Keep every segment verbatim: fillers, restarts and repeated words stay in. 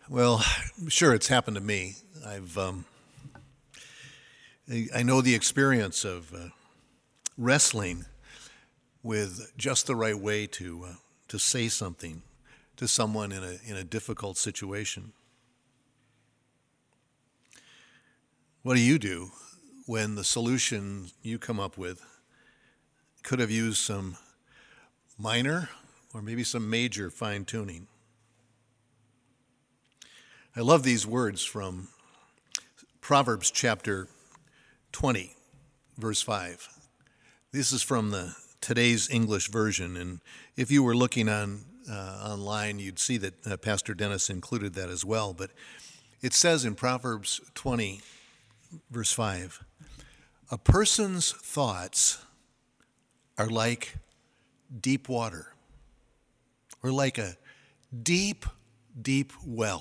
Well, sure, it's happened to me. I've, um, I I know the experience of uh, wrestling with just the right way to uh, to say something to someone in a in a difficult situation. What do you do when the solution you come up with could have used some minor or maybe some major fine tuning? I love these words from Proverbs chapter twenty, verse five. This is from the today's English version, and if you were looking on uh, online, you'd see that uh, Pastor Dennis included that as well. But it says in Proverbs twenty, verse five, a person's thoughts are like deep water, or like a deep, deep well.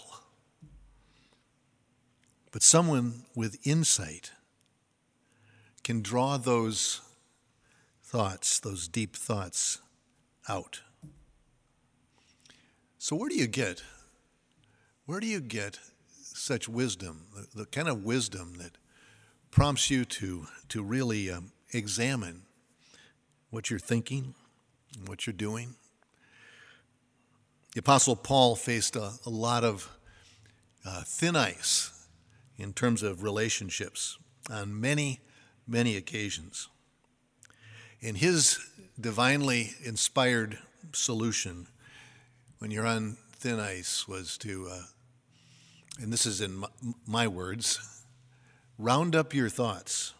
But someone with insight can draw those thoughts, those deep thoughts, out. So where do you get, where do you get such wisdom, the, the kind of wisdom that prompts you to, to really um, examine what you're thinking, and what you're doing? The Apostle Paul faced a, a lot of uh, thin ice in terms of relationships on many, many occasions. And his divinely inspired solution when you're on thin ice was to, uh, and this is in my, my words, round up your thoughts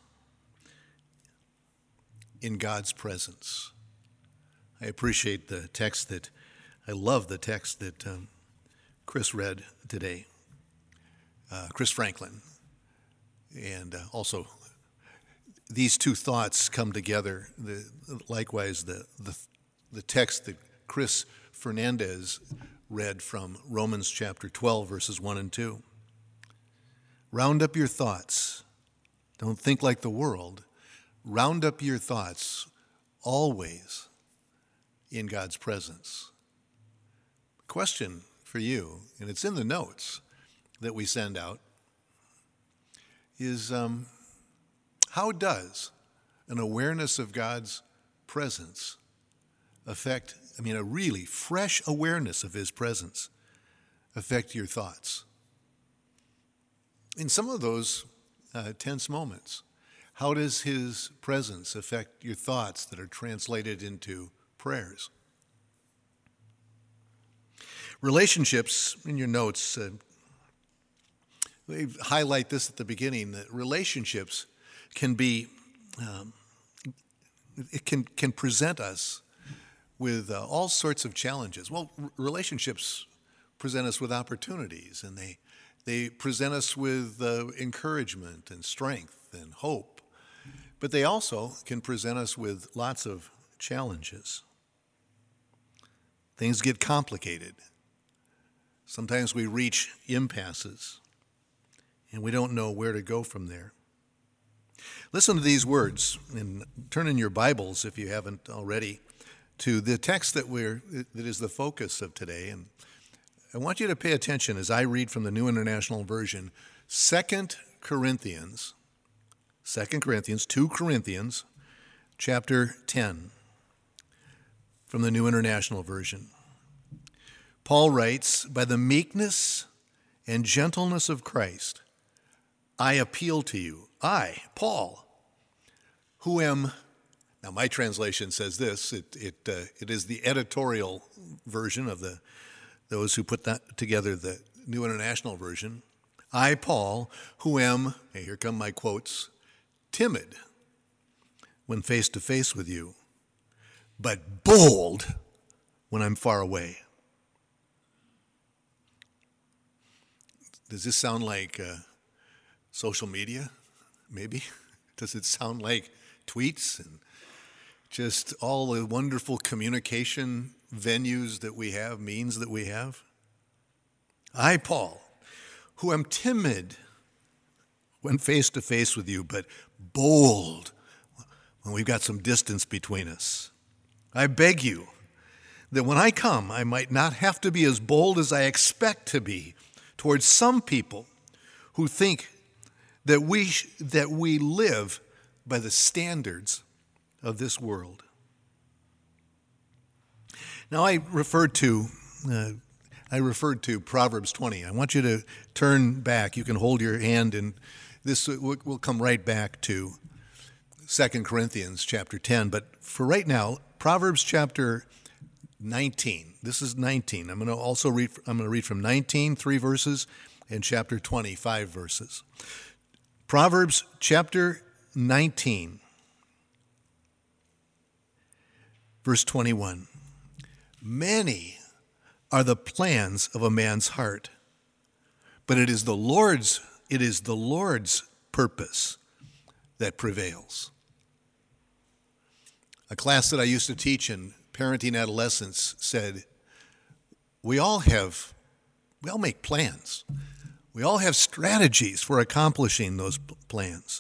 in God's presence. I appreciate the text that, I love the text that um, Chris read today. Uh, Chris Franklin, and uh, also these two thoughts come together. The, likewise, the, the the text that Chris Fernandez read from Romans chapter twelve, verses one and two. Round up your thoughts. Don't think like the world. Round up your thoughts always in God's presence. Question for you, and it's in the notes that we send out, is um, how does an awareness of God's presence affect, I mean, a really fresh awareness of his presence affect your thoughts? In some of those uh, tense moments, how does his presence affect your thoughts that are translated into prayers? Relationships, in your notes, uh, we highlight this at the beginning, that relationships can be, um, it can, can present us with uh, all sorts of challenges. Well, r- relationships present us with opportunities, and they, they present us with uh, encouragement and strength and hope. But they also can present us with lots of challenges. Things get complicated. Sometimes we reach impasses, and we don't know where to go from there. Listen to these words, and turn in your Bibles, if you haven't already, to the text that we're that is the focus of today. And I want you to pay attention as I read from the New International Version, Second Corinthians, Second Corinthians, two Corinthians, chapter ten, from the New International Version. Paul writes, by the meekness and gentleness of Christ, I appeal to you, I, Paul, who am, now my translation says this, it it uh, it is the editorial version of the those who put that together, the New International Version. I, Paul, who am, hey, here come my quotes, timid when face to face with you, but bold when I'm far away. Does this sound like uh, social media, maybe? Does it sound like tweets and just all the wonderful communication venues that we have, means that we have? I, Paul, who am timid when face to face with you, but bold when we've got some distance between us. I beg you that when I come, I might not have to be as bold as I expect to be towards some people who think that we, sh- that we live by the standards of this world. Now, I referred to uh, I referred to Proverbs twenty. I want you to turn back. You can hold your hand, and this will we'll come right back to Second Corinthians chapter ten. But for right now, Proverbs chapter nineteen. This is nineteen. I'm going to also read. I'm going to read from nineteen, three verses, and chapter twenty, five verses. Proverbs chapter nineteen, verse twenty-one. Many are the plans of a man's heart, but it is the Lord's, it is the Lord's purpose that prevails. A class that I used to teach in parenting adolescents said, we all have, we all make plans. We all have strategies for accomplishing those plans.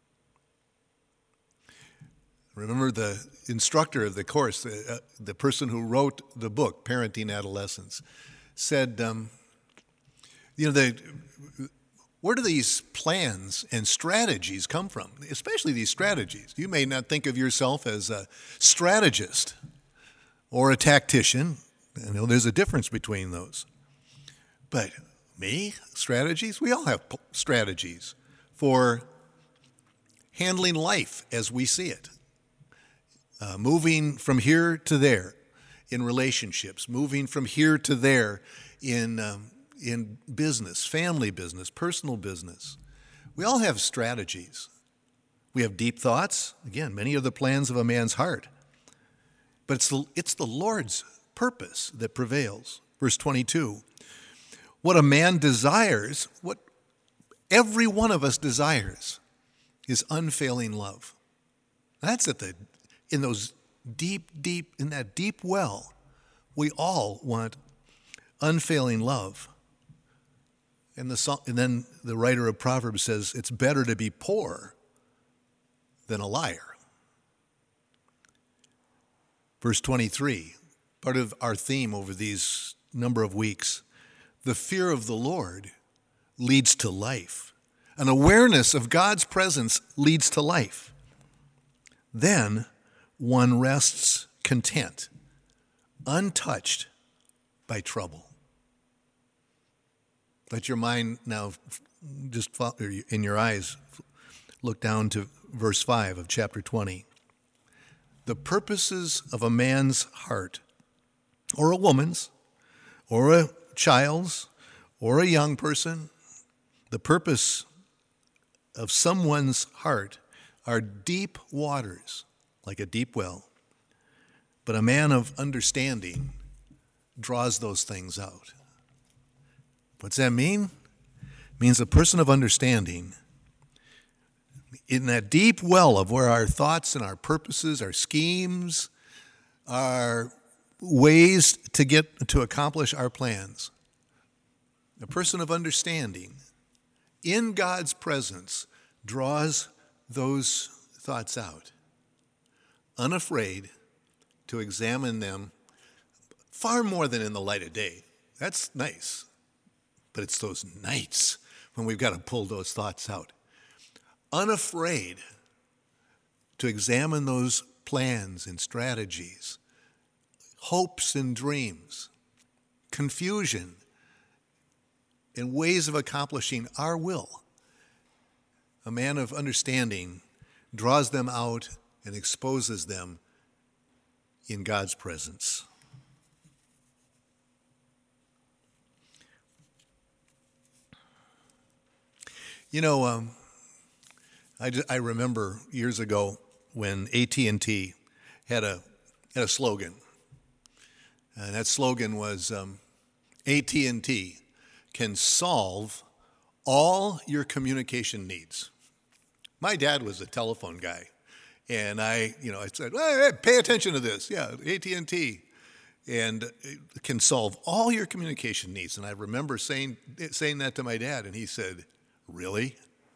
Remember the instructor of the course, the, uh, the person who wrote the book, Parenting Adolescents, said, um, you know, the, where do these plans and strategies come from? Especially these strategies. You may not think of yourself as a strategist or a tactician. You know, there's a difference between those. But me, strategies? We all have p- strategies for handling life as we see it. Uh, moving from here to there in relationships, moving from here to there in um, in business, family business, personal business. We all have strategies. We have deep thoughts. Again, many are the plans of a man's heart. But it's the, it's the Lord's purpose that prevails. Verse twenty-two, what a man desires, what every one of us desires, is unfailing love. That's at the In those deep, deep, in that deep well, we all want unfailing love. And, the, and then the writer of Proverbs says, it's better to be poor than a liar. Verse twenty-three, part of our theme over these number of weeks, the fear of the Lord leads to life. An awareness of God's presence leads to life. Then one rests content, untouched by trouble. Let your mind now, just in your eyes, look down to verse five of chapter twenty. The purposes of a man's heart, or a woman's, or a child's, or a young person, the purpose of someone's heart are deep waters, like a deep well. But a man of understanding draws those things out. What's that mean? It means a person of understanding, in that deep well of where our thoughts and our purposes, our schemes, our ways to get to accomplish our plans, a person of understanding, in God's presence, draws those thoughts out, unafraid to examine them far more than in the light of day. That's nice. But it's those nights when we've got to pull those thoughts out. Unafraid to examine those plans and strategies, hopes and dreams, confusion, and ways of accomplishing our will. A man of understanding draws them out and exposes them in God's presence. You know, um, I, I remember years ago when A T and T had a had a slogan, and that slogan was um, A T and T can solve all your communication needs. My dad was a telephone guy, and I, you know, I said, hey, pay attention to this. Yeah, A T and T, and it can solve all your communication needs. And I remember saying saying that to my dad, and he said, really?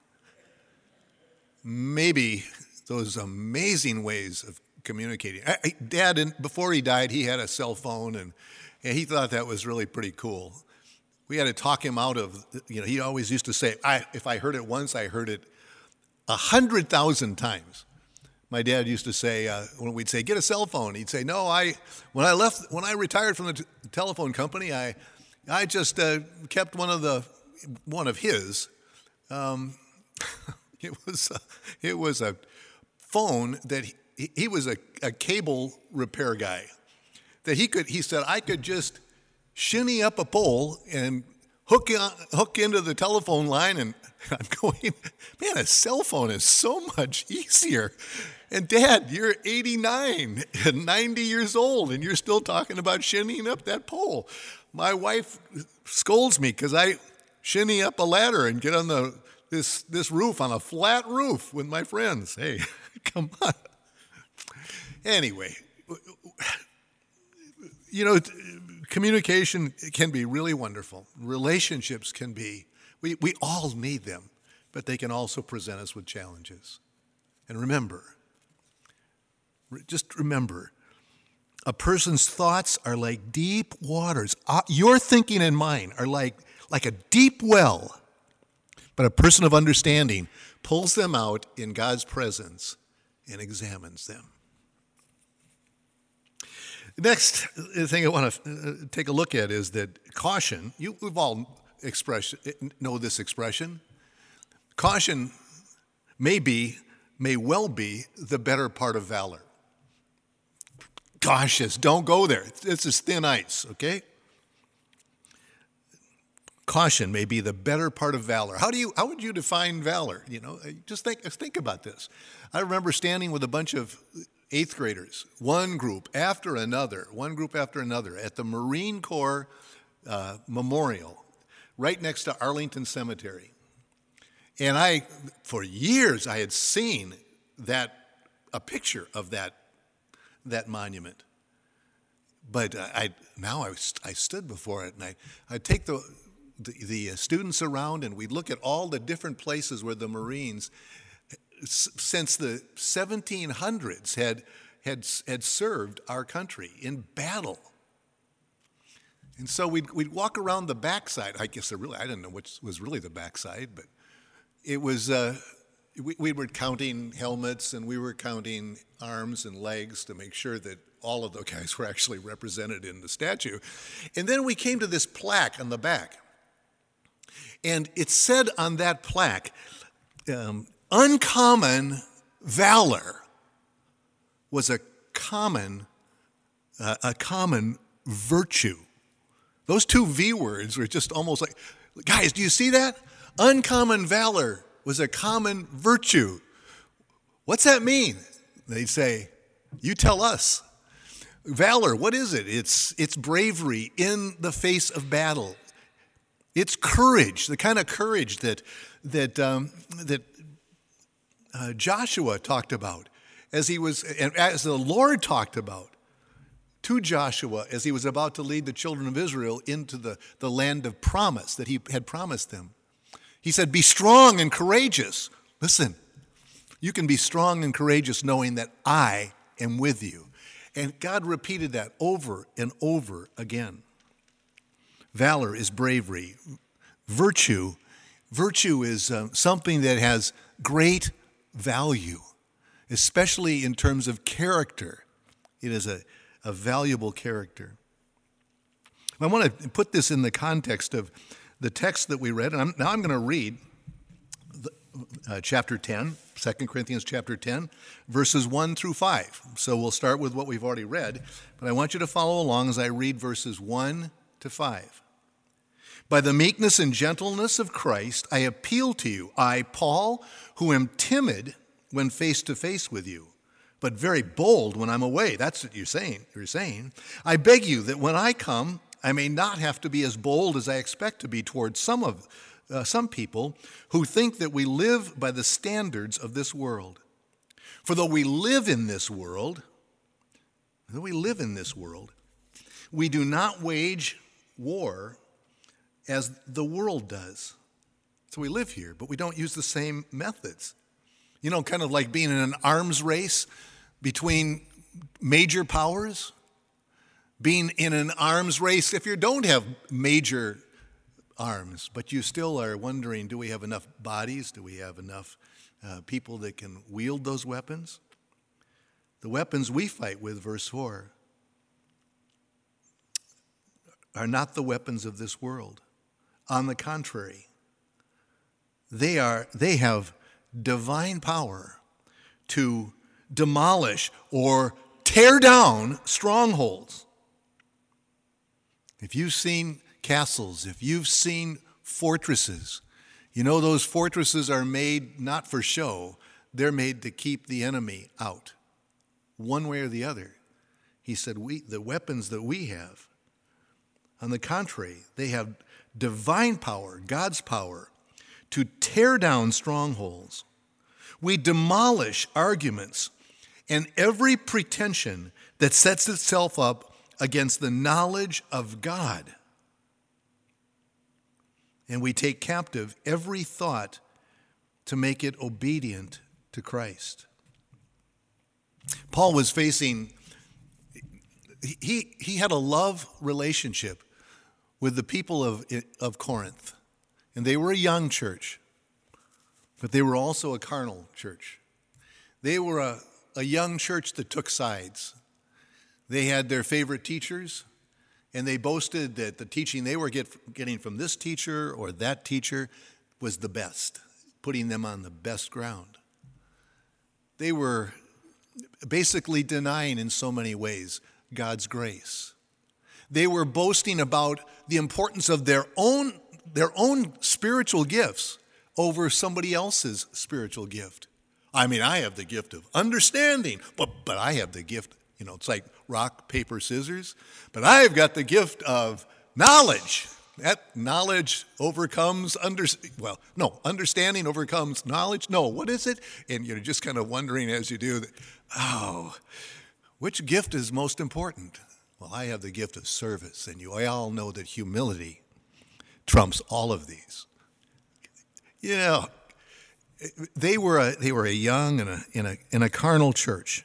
Maybe those amazing ways of communicating. I, I, Dad, before he died, he had a cell phone, and, and he thought that was really pretty cool. we had to talk him out of, you know, he always used to say, I, if I heard it once, I heard it a hundred thousand times. My dad used to say, uh, when we'd say, get a cell phone, he'd say, no, I, when I left, when I retired from the t- telephone company, I, I just uh, kept one of the, one of his. Um, it was, a, it was a phone that he, he was a, a cable repair guy. That he could, he said, I could just shinny up a pole and hook on, hook into the telephone line, and I'm going, man, a cell phone is so much easier. And Dad, you're eighty-nine and ninety years old, and you're still talking about shinnying up that pole. My wife scolds me because I shinny up a ladder and get on the this this roof, on a flat roof with my friends. Hey, come on. Anyway, you know, communication can be really wonderful. Relationships can be, we, we all need them, but they can also present us with challenges. And remember, just remember, a person's thoughts are like deep waters. Your thinking and mine are like, like a deep well, but a person of understanding pulls them out in God's presence and examines them. The next thing I want to take a look at is that caution, you, we've all express, know this expression. Caution may be, may well be the better part of valor. Cautious, don't go there. This is thin ice, okay? Caution may be the better part of valor. How do you, how would you define valor? You know, just think, think about this. I remember standing with a bunch of eighth graders, one group after another, one group after another, at the Marine Corps uh, Memorial, right next to Arlington Cemetery. And I, for years, I had seen that, a picture of that, that monument. But I, now I, I stood before it, and I, I'd take the, the, the students around, and we'd look at all the different places where the Marines, since the seventeen hundreds, had, had, had served our country in battle. And so we'd, we'd walk around the backside. I guess really, I didn't know which was really the backside, but it was, uh, we, we were counting helmets, and we were counting arms and legs to make sure that all of the guys were actually represented in the statue. And then we came to this plaque on the back. And it said on that plaque, um, uncommon valor was a common, uh, a common virtue. Those two V words were just almost like, guys, do you see that? Uncommon valor was a common virtue. What's that mean? They'd say, you tell us. Valor, what is it? It's, it's bravery in the face of battle. It's courage, the kind of courage that, that, um, that uh, Joshua talked about as he was, and as the Lord talked about to Joshua as he was about to lead the children of Israel into the, the land of promise that he had promised them. He said, be strong and courageous. Listen, you can be strong and courageous knowing that I am with you. And God repeated that over and over again. Valor is bravery. Virtue, virtue is uh, something that has great value, especially in terms of character. It is a, a valuable character. I want to put this in the context of the text that we read. And I'm, now I'm going to read the, uh, chapter ten, Second Corinthians chapter ten, verses one through five. So we'll start with what we've already read, but I want you to follow along as I read verses one to five. By the meekness and gentleness of Christ, I appeal to you, I, Paul, who am timid when face to face with you, but very bold when I'm away. That's what you're saying. You're saying. I beg you that when I come, I may not have to be as bold as I expect to be towards some of uh, some people who think that we live by the standards of this world. For though we live in this world, though we live in this world, we do not wage war as the world does. So we live here, but we don't use the same methods. You know, kind of like being in an arms race between major powers. Being in an arms race if you don't have major arms, but you still are wondering, do we have enough bodies? Do we have enough uh, people that can wield those weapons? The weapons we fight with, verse four, are not the weapons of this world. On the contrary, they are they have divine power to demolish or tear down strongholds. If you've seen castles, if you've seen fortresses, you know those fortresses are made not for show. They're made to keep the enemy out, one way or the other. He said, "We the weapons that we have, on the contrary, they have divine power, God's power, to tear down strongholds. We demolish arguments and every pretension that sets itself up against the knowledge of God. And we take captive every thought to make it obedient to Christ." Paul was facing, he, he had a love relationship with the people of, of Corinth. And they were a young church, but they were also a carnal church. They were a, a young church that took sides. They had their favorite teachers, and they boasted that the teaching they were get, getting from this teacher or that teacher was the best, putting them on the best ground. They were basically denying in so many ways God's grace. They were boasting about the importance of their own, their own spiritual gifts over somebody else's spiritual gift. I mean, I have the gift of understanding, but, but I have the gift, you know, it's like rock, paper, scissors, but I've got the gift of knowledge. That knowledge overcomes, under, well, no, understanding overcomes knowledge. No, what is it? And you're just kind of wondering as you do, that, oh, which gift is most important? Well, I have the gift of service, and you all know that humility trumps all of these. You know, they were a, they were a young and a, in a, in a carnal church.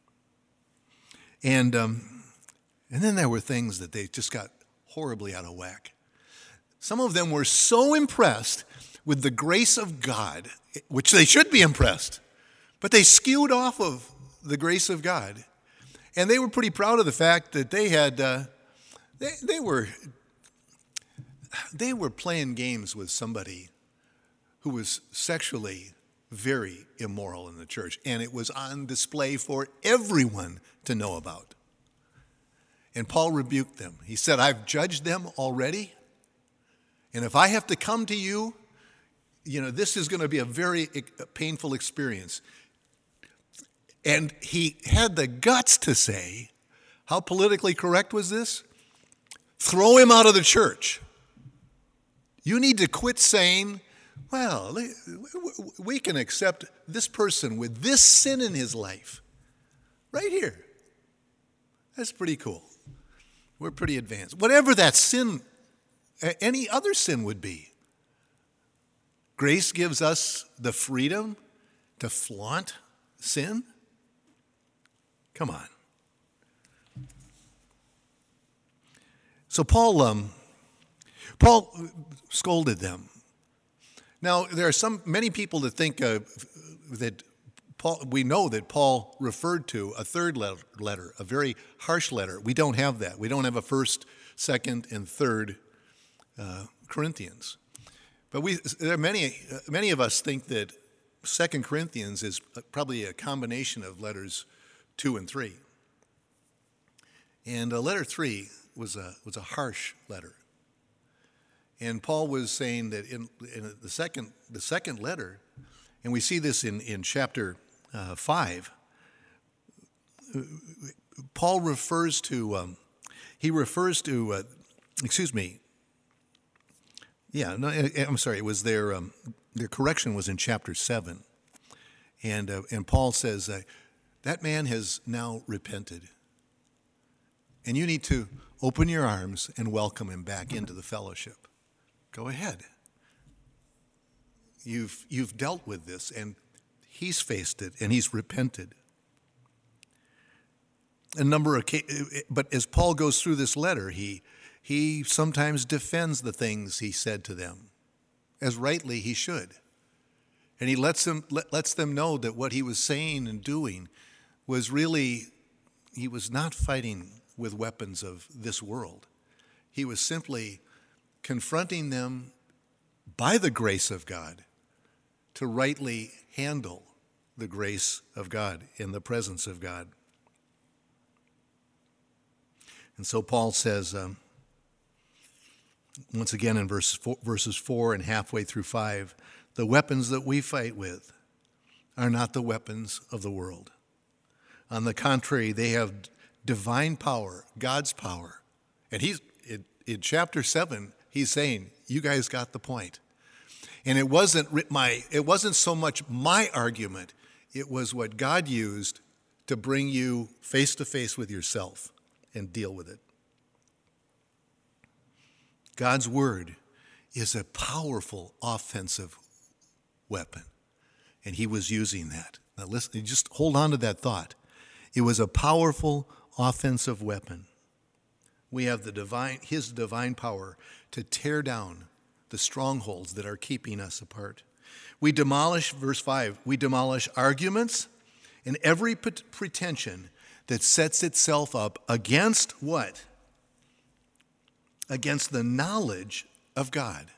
And, um, and then there were things that they just got horribly out of whack. Some of them were so impressed with the grace of God, which they should be impressed, but they skewed off of the grace of God. And they were pretty proud of the fact that they had, uh, they, they were, they were playing games with somebody who was sexually very immoral in the church, and it was on display for everyone to know about. And Paul rebuked them. He said, "I've judged them already, and if I have to come to you, you know, this is going to be a very painful experience." And he had the guts to say, how politically correct was this? Throw him out of the church. You need to quit saying, well, we can accept this person with this sin in his life. Right here. That's pretty cool. We're pretty advanced. Whatever that sin, any other sin would be. Grace gives us the freedom to flaunt sin. Come on. So Paul, um, Paul scolded them. Now there are some many people that think uh, that Paul. We know that Paul referred to a third letter, a very harsh letter. We don't have that. We don't have a first, second, and third uh, Corinthians. But we there are many uh, many of us think that Second Corinthians is probably a combination of letters two and three. And uh, letter three was a was a harsh letter. And Paul was saying that in, in the second the second letter, and we see this in in chapter uh, five. Paul refers to um, he refers to uh, excuse me. Yeah, no, I'm sorry. It was their um, their correction was in chapter seven, and uh, and Paul says uh, that man has now repented, and you need to open your arms and welcome him back into the fellowship. Go ahead. You've you've dealt with this, and he's faced it, and he's repented. A number of, but as Paul goes through this letter, he He sometimes defends the things he said to them, as rightly he should. And he lets them, let, lets them know that what he was saying and doing was really, he was not fighting with weapons of this world. He was simply confronting them by the grace of God to rightly handle the grace of God in the presence of God. And so Paul says, um, once again in verse four, verses four and halfway through five, the weapons that we fight with are not the weapons of the world. On the contrary, they have divine power, God's power. And he's in, in chapter seven, he's saying, you guys got the point. And it wasn't my, it wasn't so much my argument, it was what God used to bring you face to face with yourself and deal with it. God's word is a powerful offensive weapon, and he was using that. Now listen, just hold on to that thought. It was a powerful offensive weapon. We have the divine, his divine power to tear down the strongholds that are keeping us apart. We demolish, verse five, we demolish arguments and every pretension that sets itself up against what? Against the knowledge of God.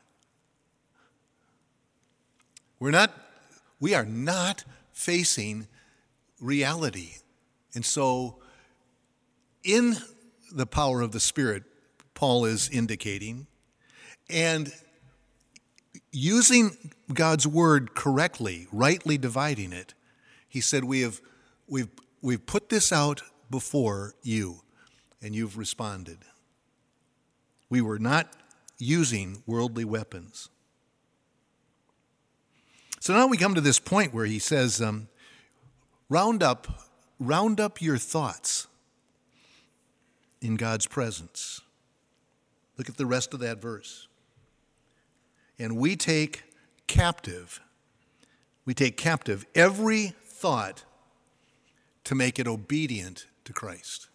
We're not, we are not facing reality. And so in the power of the Spirit, Paul is indicating, and using God's word correctly, rightly dividing it, he said, we have we've we've put this out before you, and you've responded. We were not using worldly weapons. So now we come to this point where he says, um, round up, round up your thoughts in God's presence. Look at the rest of that verse. And we take captive, we take captive every thought to make it obedient to Christ.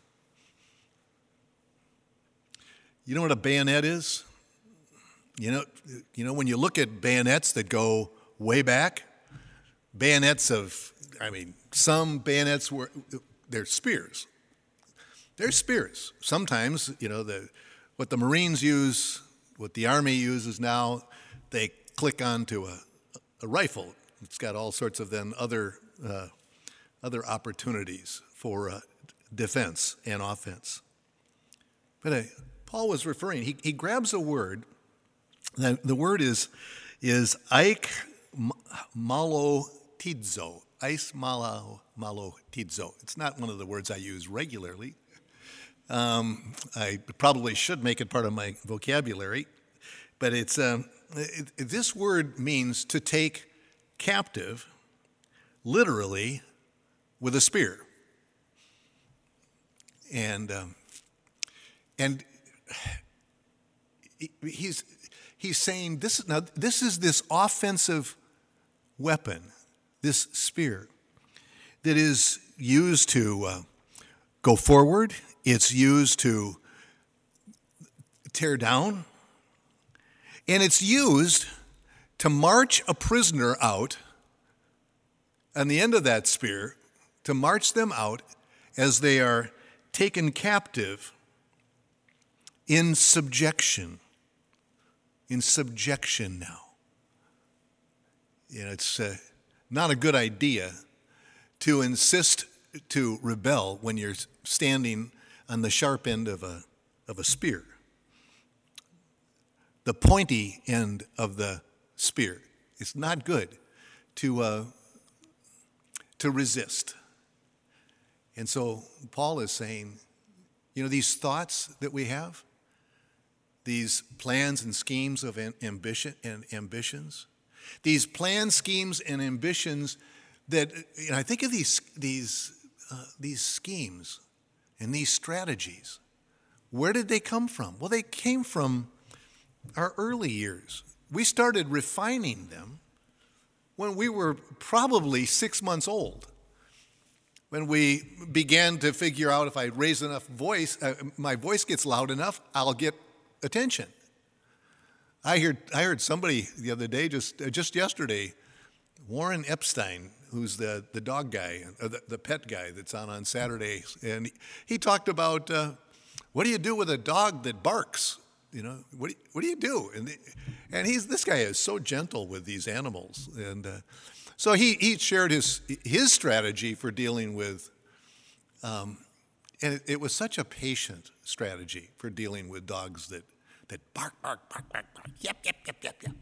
You know what a bayonet is? You know, you know when you look at bayonets that go way back, bayonets of, I mean, some bayonets were, they're spears. They're spears. Sometimes, you know, the what the Marines use, what the Army uses now, they click onto a, a rifle. It's got all sorts of then other uh, other opportunities for uh, defense and offense. But uh, Paul was referring, he, he grabs a word, the, the word is, is Ike Malotidzo. Ice malo, malotidzo. It's not one of the words I use regularly. Um, I probably should make it part of my vocabulary, but it's um, it, this word means to take captive, literally, with a spear. And um, and he's he's saying this now. This is this offensive weapon, this spear, that is used to uh, go forward. It's used to tear down. And it's used to march a prisoner out, on the end of that spear, to march them out as they are taken captive in subjection. In subjection now. You know, it's uh, not a good idea to insist to rebel when you're standing on the sharp end of a of a spear. The pointy end of the spear. It's not good to uh, to resist. And so Paul is saying, you know, these thoughts that we have, these plans and schemes of ambition and ambitions, these plans, schemes, and ambitions that, you know, I think of these these uh, these schemes and these strategies. Where did they come from? Well, they came from our early years. We started refining them when we were probably six months old. When we began to figure out if I raise enough voice, uh, my voice gets loud enough, I'll get attention. I heard I heard somebody the other day, just uh, just yesterday, Warren Epstein, who's the, the dog guy, uh, the, the pet guy that's on on Saturdays, and he, he talked about uh, what do you do with a dog that barks? You know, what do you, what do you do? And the, and he's this guy is so gentle with these animals, and uh, so he he shared his his strategy for dealing with, um, and it, it was such a patient strategy for dealing with dogs that that bark bark bark bark bark yep yep yep yep yep.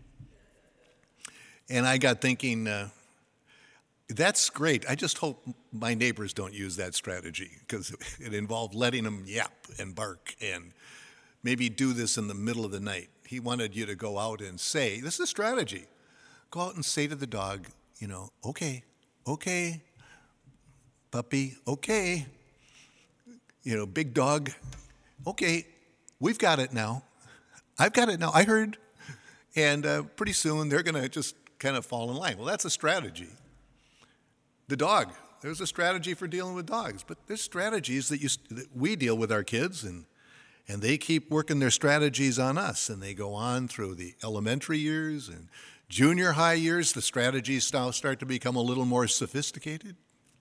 And I got thinking, uh, that's great. I just hope my neighbors don't use that strategy, because it involved letting them yap and bark and maybe do this in the middle of the night. He wanted you to go out and say, this is a strategy. Go out and say to the dog, you know, okay, okay, puppy, okay, you know, big dog, okay, we've got it now. I've got it now. I heard. And uh, pretty soon they're going to just kind of fall in line. Well, that's a strategy. The dog, there's a strategy for dealing with dogs, but there's strategies that, you, that we deal with our kids, and and they keep working their strategies on us, and they go on through the elementary years and junior high years. The strategies now start to become a little more sophisticated,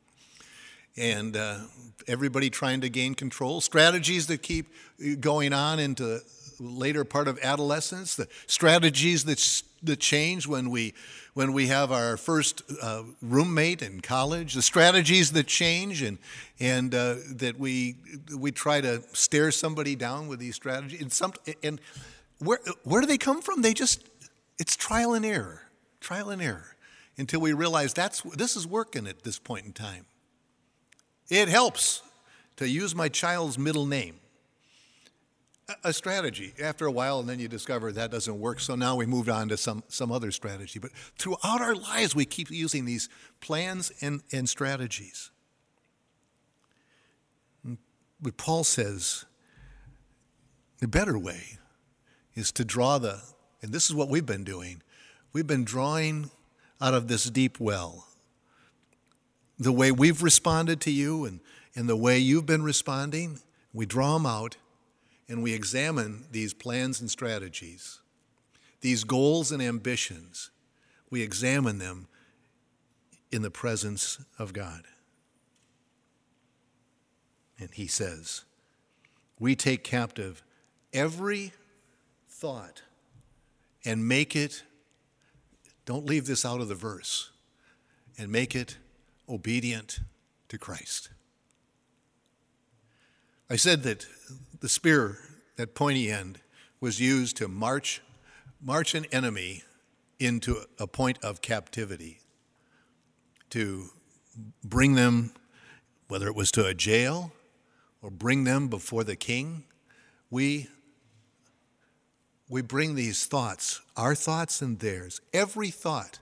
and uh, everybody trying to gain control. Strategies that keep going on into later part of adolescence, the strategies that that change when we when we have our first uh, roommate in college, the strategies that change and and uh, that we we try to stare somebody down with these strategies. And some and where where do they come from? They just it's trial and error, trial and error, until we realize that's this is working at this point in time. It helps to use my child's middle name. A strategy. After a while, and then you discover that doesn't work, so now we moved on to some, some other strategy. But throughout our lives, we keep using these plans and, and strategies. But Paul says the better way is to draw the, and this is what we've been doing, we've been drawing out of this deep well. The way we've responded to you and, and the way you've been responding, we draw them out. And we examine these plans and strategies, these goals and ambitions. We examine them in the presence of God. And he says, we take captive every thought and make it, don't leave this out of the verse, and make it obedient to Christ. I said that the spear, that pointy end, was used to march, march an enemy into a point of captivity, to bring them, whether it was to a jail or bring them before the king. We, we bring these thoughts, our thoughts and theirs, every thought,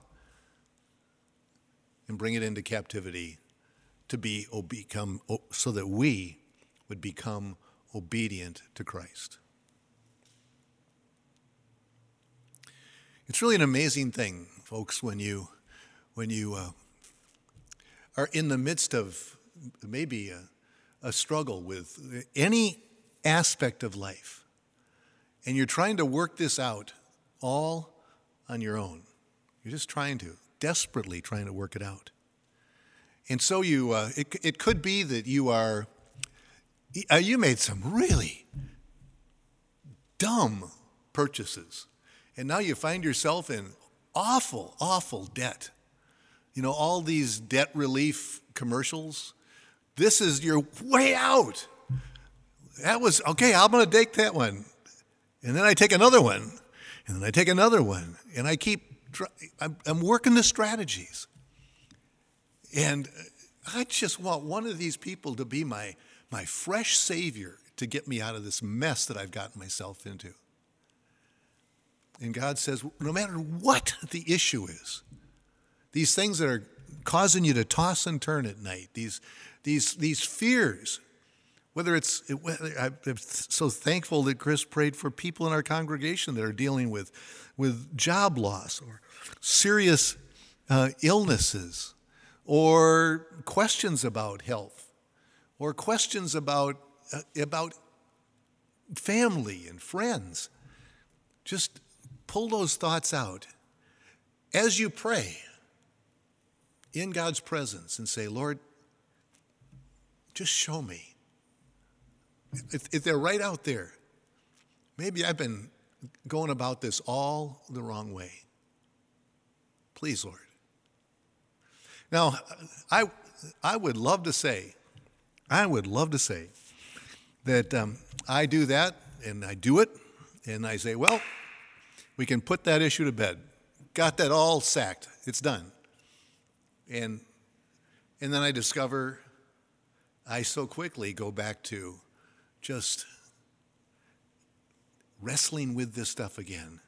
and bring it into captivity to be become so that we would become obedient to Christ. It's really an amazing thing, folks, when you when you uh, are in the midst of maybe a, a struggle with any aspect of life, and you're trying to work this out all on your own. You're just trying to, desperately trying to work it out. And so you, uh, it, it could be that you are Uh, you made some really dumb purchases, and now you find yourself in awful, awful debt. You know, all these debt relief commercials. This is your way out. That was, okay, I'm going to take that one. And then I take another one, and then I take another one, and I keep, I'm, I'm working the strategies. And I just want one of these people to be my my fresh Savior to get me out of this mess that I've gotten myself into. And God says, no matter what the issue is, these things that are causing you to toss and turn at night, these these these fears, whether it's, whether, I'm so thankful that Chris prayed for people in our congregation that are dealing with, with job loss or serious uh, illnesses or questions about health, or questions about uh, about family and friends. Just pull those thoughts out as you pray in God's presence and say, Lord, just show me. If, if they're right out there, maybe I've been going about this all the wrong way. Please, Lord. Now, I I would love to say, I would love to say that um, I do that and I do it and I say, well, we can put that issue to bed. Got that all sacked. It's done. And and then I discover I so quickly go back to just wrestling with this stuff again.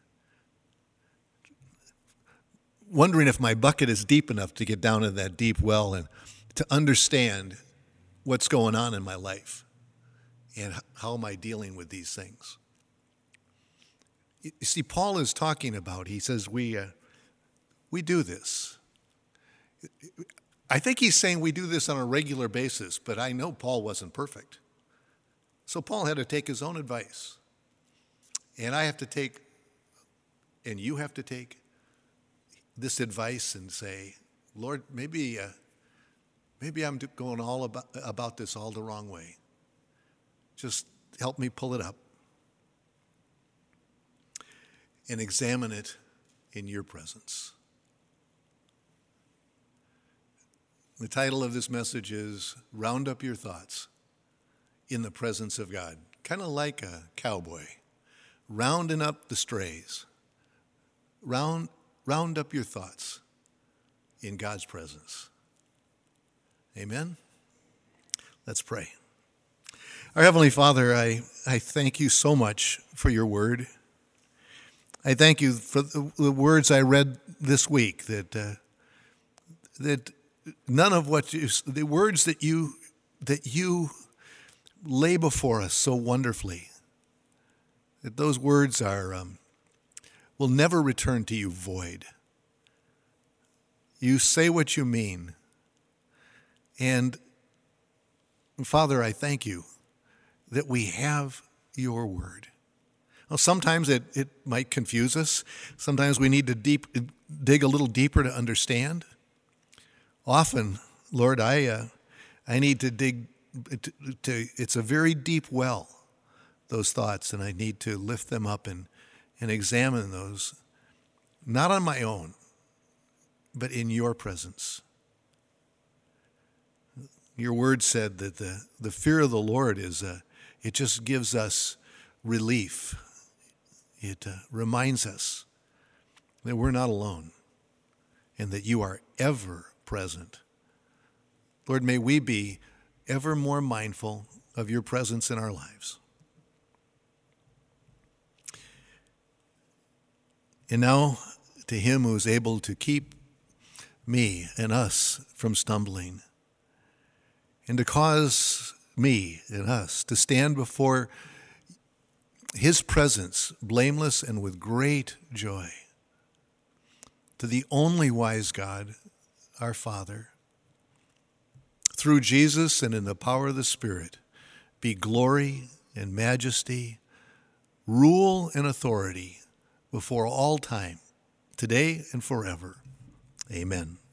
Wondering if my bucket is deep enough to get down to that deep well and to understand what's going on in my life and how am I dealing with these things. You see, Paul is talking about, he says, we, uh, we do this. I think he's saying we do this on a regular basis, but I know Paul wasn't perfect. So Paul had to take his own advice. And I have to take, and you have to take this advice and say, Lord, maybe uh, maybe I'm going all about, about this all the wrong way. Just help me pull it up and examine it in your presence. The title of this message is Round Up Your Thoughts in the Presence of God. Kind of like a cowboy, rounding up the strays. Round, round up your thoughts in God's presence. Amen? Let's pray. Our Heavenly Father, I, I thank you so much for your word. I thank you for the, the words I read this week, that uh, that none of what you, the words that you that you lay before us so wonderfully, that those words are um, will never return to you void. You say what you mean. And Father, I thank you that we have your word. Well, sometimes it, it might confuse us. Sometimes we need to deep, dig a little deeper to understand. Often, Lord, I uh, I need to dig to, to, it's a very deep well, those thoughts, and I need to lift them up and, and examine those, not on my own, but in your presence. Your word said that the, the fear of the Lord is, a, it just gives us relief. It uh, reminds us that we're not alone and that you are ever present. Lord, may we be ever more mindful of your presence in our lives. And now, to him who is able to keep me and us from stumbling, and to cause me and us to stand before his presence, blameless and with great joy, to the only wise God, our Father, through Jesus and in the power of the Spirit, be glory and majesty, rule and authority before all time, today and forever. Amen.